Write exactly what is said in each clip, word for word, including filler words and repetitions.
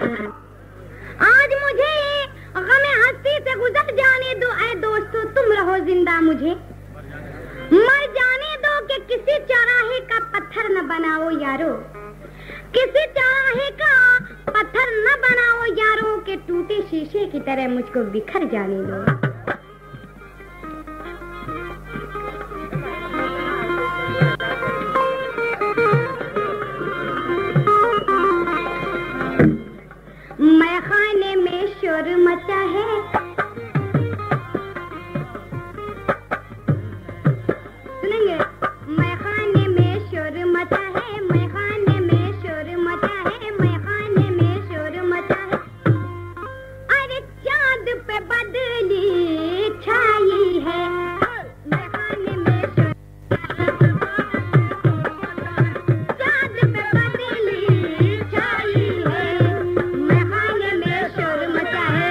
आज मुझे गमे हस्ती से गुजर जाने दो ऐ दोस्तों, तुम रहो जिंदा मुझे मर जाने दो कि किसी चौराहे का पत्थर न बनाओ यारो, किसी चौराहे का पत्थर न बनाओ यारो, के टूटे शीशे की तरह मुझको बिखर जाने दो। मैं खाने में शोर मचा है, सुनेंगे? मैं खाने में शोर मचा है, मैं खाने में शोर मचा है, मैं खाने में शोर मचा है। अरे चांद पे बदली छाई है, मैं खाने में शोर, चांद पे बदली छाई है, मैं खाने में शोर मचा है,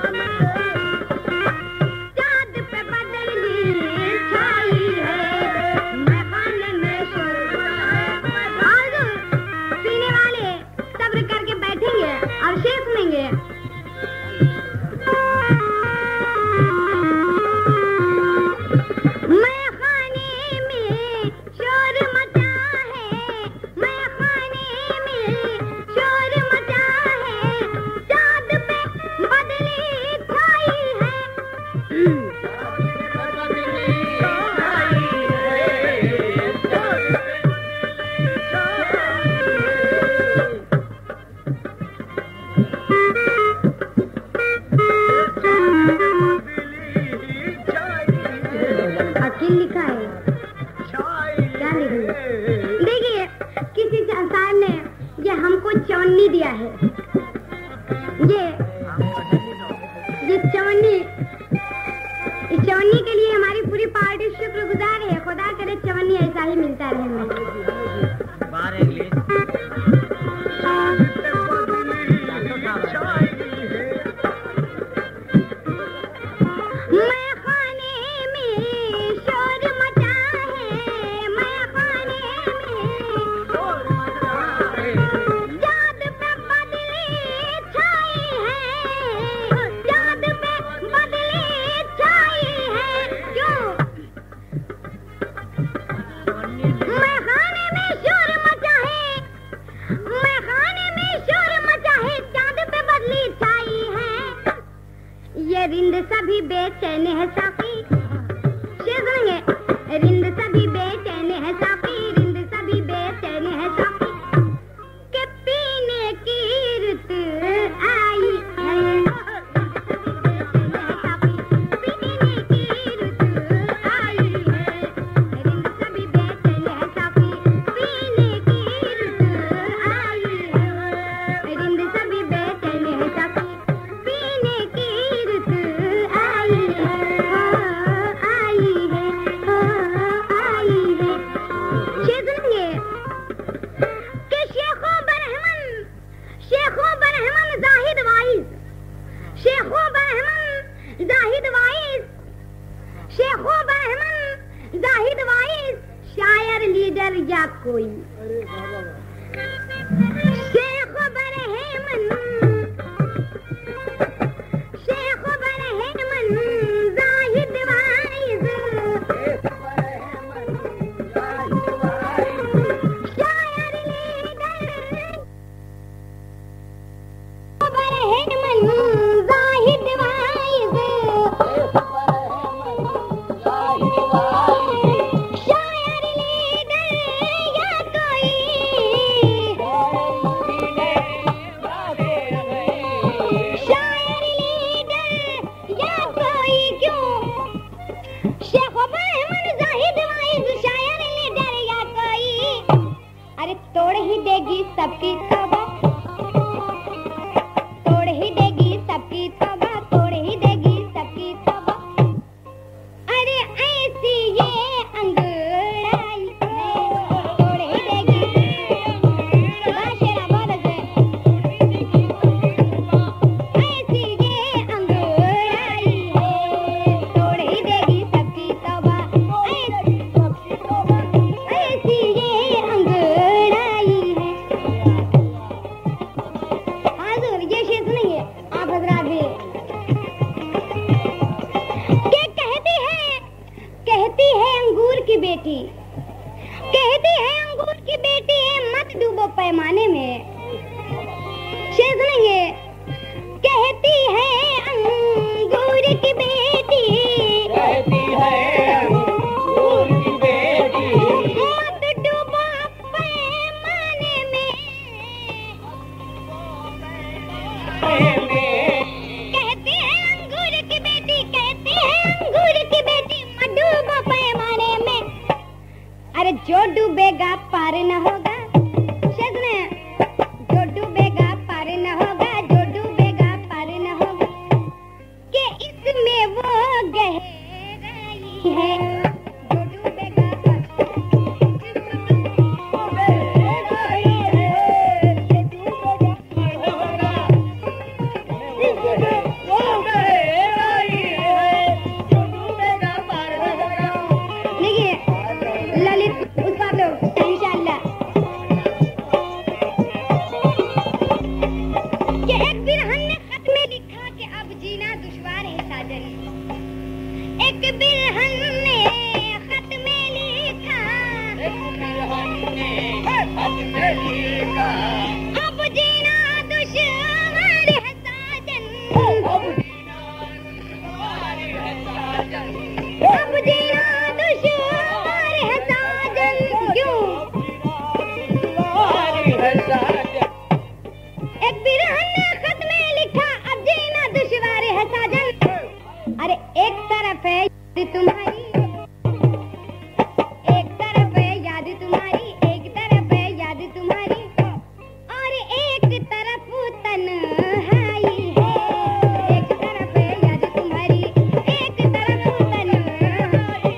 चांद पे बदली छाई है, मैं खाने में शोर मचा है। और पीने वाले सब्र करके बैठेंगे और शेर सुनेंगे। मैं खाने में शोर मचा है, मैं खाने में शोर मचा है, चांद पे बदली छाई है। अकील लिखा है, क्या लिखा है? देखिए किसी संसार ने ये हमको चवन्नी दिया है, ये ये चवन्नी, इस चवन्नी के लिए हमारी पूरी पार्टी शुक्रगुजार है। खुदा करे चवन्नी ऐसा ही मिलता रहे हमें। मैं खाने में शोर मचा है, मैं खाने में चांद पे बदली छाई है, चांद पे बदली छाई है, क्यों? मैं खाने में शोर मचा है, मैं खाने में शोर मचा है, चांद पे बदली छाई है। ये रिंद सभी बेचैन है साकी, शेर सुनेंगे? रिंद सभी बेचैन है साकी, रिंद सभी बेचैन है साकी, के पीने की रुत आई है, पीने की रुत आई है, रिंद सभी बेचैन है साकी, पीने की रुत आई है, रिंद सभी बेचैन है साकी, पीने की रुत आई है, आई है, आई है। शेर सुनेंगे कि शेखों बरहमन, शेखों बरहमन जाहिद वाइज, शेखों बरहमन जाहिद वाइज, शेखों बरहमन जाहिद वाइज, शायर लीडर या कोई, शेख बरहमन, शेख बरहमन जाहिद वाइज, शायर लीडर बरहमन जाहिद वाइज, शायर लीडर या कोई, कहते हैं अंगूर की बेटी, कहते हैं अंगूर की बेटी, डूबो पैमाने में। अरे जो डूबेगा पार न होगा, शेज़ने, जो डूबेगा पार न होगा, जो डूबेगा पार न होगा, कि इसमें वो गहराई है। जो डूबेगा पार तुम्हारी, एक तरफ है याद तुम्हारी, एक तरफ है याद तुम्हारी, और एक तरफ तन्हाई है। एक तरफ है याद तुम्हारी, एक तरफ तन्हाई।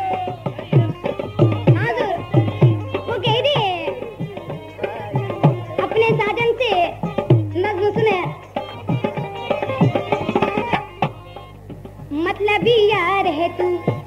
हाँ तो वो कह रही है अपने साजन से, नज़्म सुने, मतलबी यार है तू,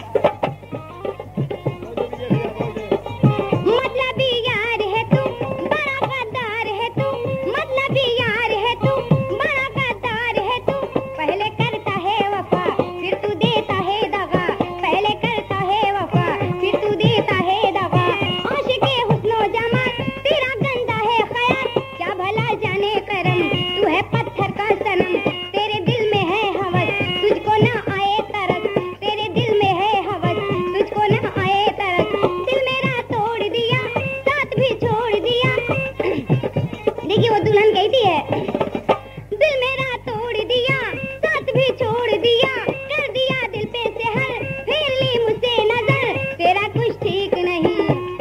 मतलबी यार है तू, बड़ा गद्दार है तू, मतलबी यार है तू, बड़ा गद्दार है तू। पहले करता है वफा, फिर तू देता है दगा, पहले करता है वफा, फिर तू देता है दगा। आशिक़े हुस्नो जमाल तेरा गंदा है ख्याल, क्या भला जाने करम, तू है पत्थर का सनम। तेरे दिल में है हवस, तुझको ना आए तरस, तेरे दिल में है हवस, तुझको ना आए तरस। दिल मेरा तोड़ दिया, साथ भी छोड़ दिया। देखिए वो दुल्हन कहती है, दिल मेरा तोड़ दिया, साथ भी छोड़ दिया, कर दिया दिल पे सेहर, फेर ली मुझसे नजर, तेरा कुछ ठीक नहीं,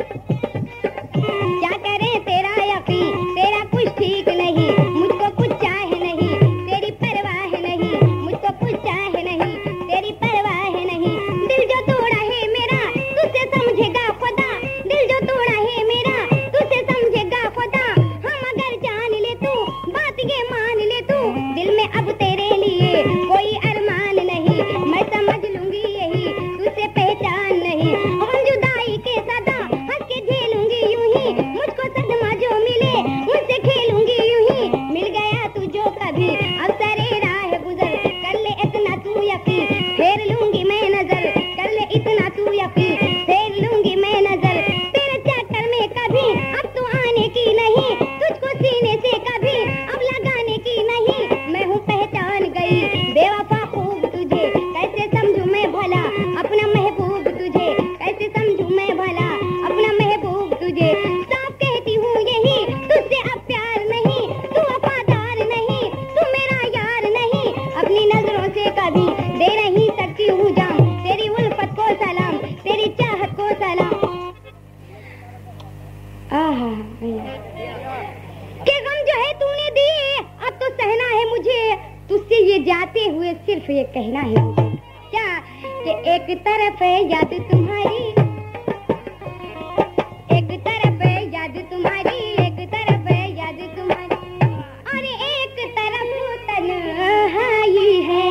क्या करे तेरा यकीन, तेरा कुछ ठीक नहीं। मुझको कुछ चाहे नहीं, तेरी परवाह नहीं, मुझको कुछ चाहे नहीं, तेरी परवाह नहीं। दिल जो तोड़ा है मेरा, तुझसे समझेगा खुदा, दिल जो तोड़ा है मेरा, तुझसे समझेगा खुदा। हम अगर जान ले तू, बात ये मान ले तू, दिल में अब तेरे लिए कोई अरमान नहीं। मैं समझ लूंगी यही, तुझसे पहचान नहीं। हम जुदाई के सदा हंस के झेलूंगी यूं ही, मुझको सदमा जो मिले उनसे खेलूंगी यूं ही। मिल गया तू जो कभी अवसरे राह गुजर, कर ले इतना तू यकीन, फेर लूंगी मैं नजर, कर ले इतना तू यकीन, फेर लूंगी मैं नजर। तेरे चक्कर में कभी अब तू आने की नहीं, तुझको सीने से कभी अब लगाने की नहीं। मैं हूँ पहचान गई बेवफा खूब तुझे, कैसे समझूं मैं भला अपना महबूब तुझे, कैसे समझूं मैं भला अपना महबूब तुझे। साफ कहती हूँ यही, तुझसे अब प्यार नहीं, तू वफादार नहीं, तू मेरा यार नहीं। अपनी नजरों से कभी दे नहीं सकती हूँ जान, तेरी उल्फत को सलाम, तेरी चाहत को सलाम। आहा के गम जो है तूने दिए, अब तो सहना है मुझे, तुझसे ये जाते हुए सिर्फ ये कहना है मुझे, क्या कि एक तरफ है याद तुम्हारी, एक तरफ है याद तुम्हारी, एक तरफ है याद तुम्हारी, और एक तरफ तन्हाई है।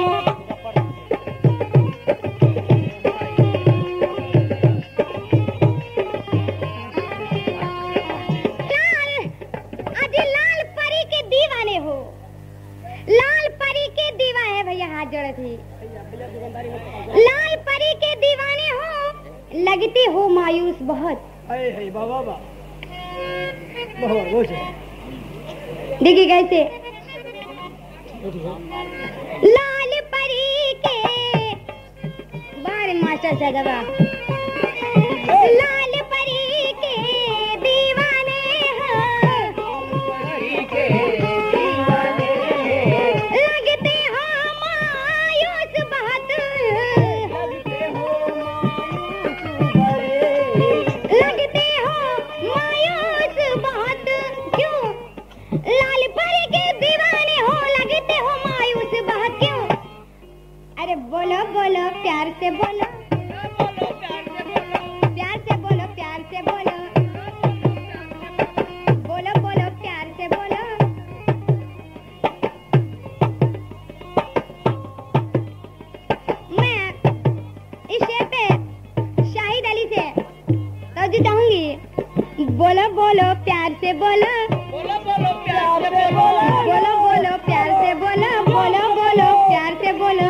लाल, अजी लाल परी के दीवाने हो, लाल परी के दीवाने, भैया हाथ जोड़े थी। लाल परी के दीवाने हो, लगते हो मायूस बहुत। देखिए कैसे लाल परी के बारे मास्टर साहब, लाल परी के दीवाने हो, प्यार से बोलो, प्यार से बोलो, प्यार से बोलो, बोलो बोलो प्यार से बोलो। मैं इस शेर पे शाहिद अली से तवज्जो चाहूंगी। बोलो बोलो प्यार से बोलो, बोलो बोलो प्यार से बोलो, बोलो बोलो प्यार से बोलो, बोलो बोलो प्यार से बोलो,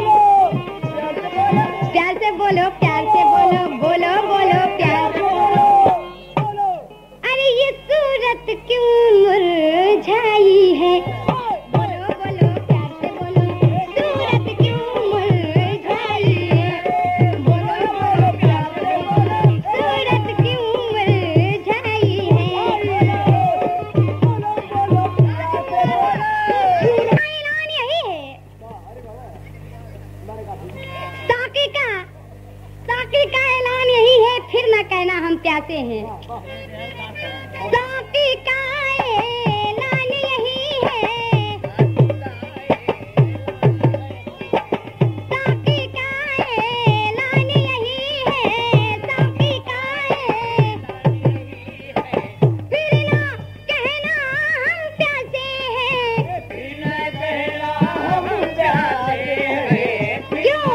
प्यार से बोलो, प्यार से बोलो, बोलो बोलो प्यार से बोलो। अरे ये सूरत क्यों मुरझाई है, बोलो बोलो प्यार से बोलो, सूरत क्यों मुरझाई है, बोलो बोलो प्यार से बोलो, सूरत क्यों मुरझाई है। ऐलान यही है साकी का, साकी का ऐलान यही है, फिर न कहना हम प्यासे हैं। साकी का ऐलान यही है, साकी का ऐलान यही है, साकी का फिर न कहना हम प्यासे हैं। क्यों?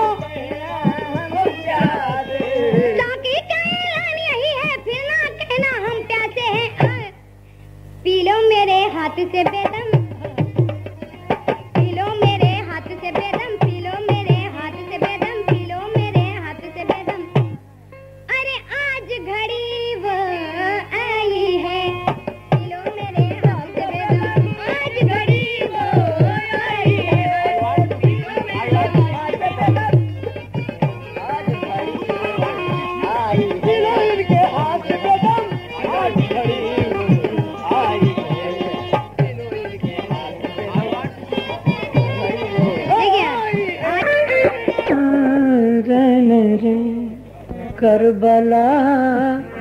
साकी का ऐलान यही है, फिर ना कहना हम प्यासे हैं। पी लो मेरे हाथ से बेदम, पी लो मेरे हाथ से बेदम, पी लो मेरे हाथ से बेदम, पी लो मेरे हाथ से बेदम। अरे आज घड़ी वो आई है, पी लो मेरे हाथ से बेदम, आज घड़ी वो आई है, पी लो मेरे हाथ से बेदम। करबला